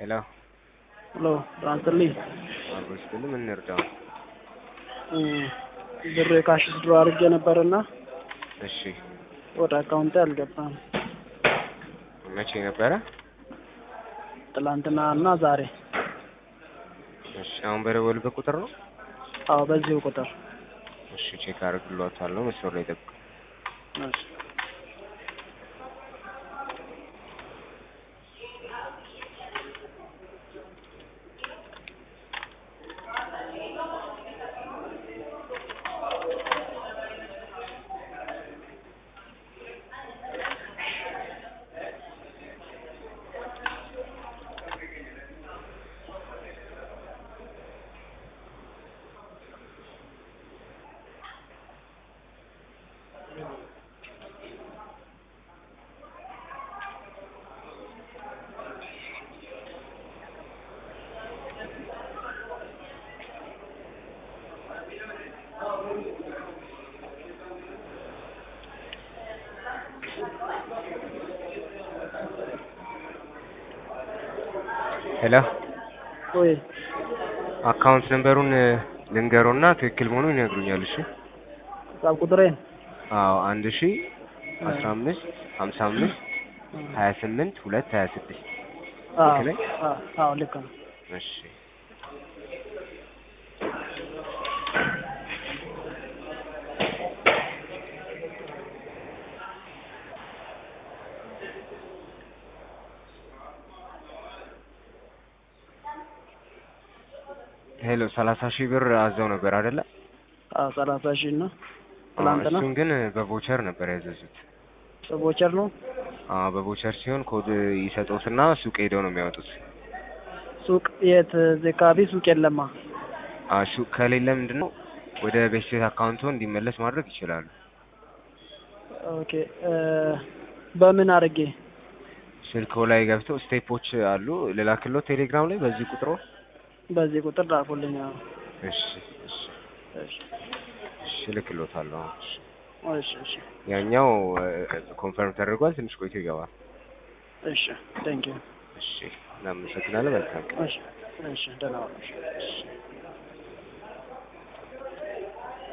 Hello. Hello, Ranthali. አልወስድልም እንርዳው። ብር ካሽ ድሮ አድርጌ ነበርና እሺ ወደ አካውንቴ አልገባም። መቼ ነበረ? ትላንትና እና ዛሬ። እሺ አሁን በደወልበት ቁጥር ነው? አዎ በዚሁ ቁጥር። እሺ ቼክ አድርግልዎታለሁ። መስመር ላይ ጠብቁ። እሺ ሄሎ ወይ አካውንት ነምበሩን ልንገሮና ትክክል መሆኑን ይነግሩኛል። እሺ ሂሳብ ቁጥሬን? አዎ 1015 55 28 226 አዎ ልክ ነው። እሺ ሄሎ 30,000 ብር አዘው ነበር አይደለ? አዎ 30,000 ነው። ትላንትና እሱን ግን በቮቸር ነበር ያዘዙት። በቮቸር ነው? አዎ በቮቸር ሲሆን ኮድ ይሰጡትና ሱቅ ሄደው ነው የሚያወጡት። ሱቅ የት? እዚህ አካባቢ ሱቅ የለማ። ሱቅ ከሌለ ምንድነው ወደ ቤት አካውንቶ እንዲመለስ ማድረግ ይችላሉ። ኦኬ በምን አድርጌ? ስልክዎ ላይ ገብተው ስቴፖች አሉ ልላክልዎት ቴሌግራም ላይ በዚህ ቁጥሩ? በዚህ ቁጥር ላኩልኝ። እሺ እሺ እሺ እሺ ልክልዎታለሁ። እሺ ያኛው ኮንፈርም ተደርጓል። ትንሽ ቆይቶ ይገባል። እሺ ቴንክ ዩ። እሺ እናመሰግናለን። መልካም ቀን። እሺ ደህና ዋሉ። እሺ